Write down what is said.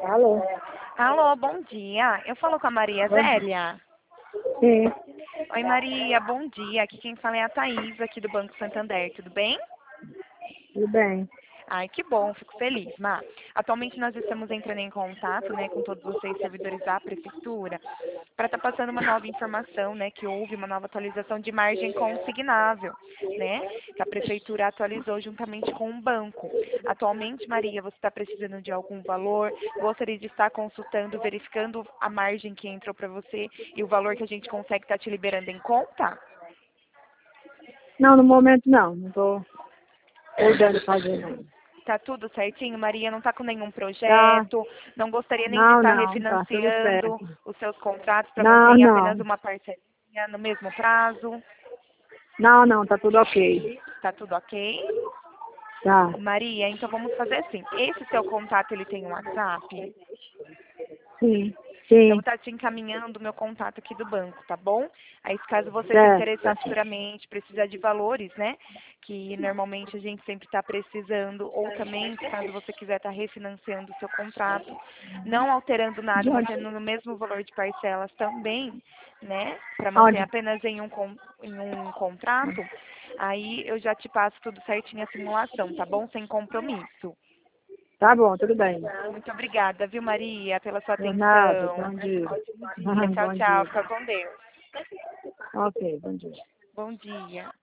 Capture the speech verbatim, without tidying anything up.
Alô? Alô, bom dia. Eu falo com a Maria Bom dia. Zélia. Sim, Oi, Maria, bom dia. Aqui quem fala é a Thaís, aqui do Banco Santander. Tudo bem? tudo bem. Ai, que bom, fico feliz, Má. Atualmente nós estamos entrando em contato, né, com todos vocês servidores da prefeitura, para estar passando uma nova informação, né, que houve uma nova atualização de margem consignável, né, que a prefeitura atualizou juntamente com o banco. Atualmente, Maria, você está precisando de algum valor? Gostaria de estar consultando, verificando a margem que entrou para você e o valor que a gente consegue estar te liberando em conta? Não, no momento não. Não estou podendo fazer não. Tá tudo certinho, Maria? Não tá com nenhum Tá. projeto? Não gostaria nem de Não, estar não, tá tudo refinanciando certo. os seus contratos para manter Não, em apenas não. uma parcelinha no mesmo prazo? Não, não, tá tudo ok. Tá tudo ok? Tá. Maria, então vamos fazer assim. Esse seu contato, ele tem um WhatsApp? Sim, Eu vou sim, estar te encaminhando o meu contato aqui do banco, tá bom? Aí, se caso você se certo. interessar futuramente, precisar de valores, né? Que normalmente a gente sempre está precisando, ou também, se caso você quiser estar refinanciando o seu contrato, não alterando De nada, onde? mantendo no mesmo valor de parcelas também, né? Para manter Onde? apenas em um, con- em um contrato, aí eu já te passo tudo certinho a simulação, tá bom? Sem compromisso. Tá bom, tudo bem. Muito obrigada, viu, Maria, pela sua Por nada, atenção. bom dia. Ótimo dia. Tchau, Bom tchau. dia. Fica com Deus. Ok, bom dia. Bom dia.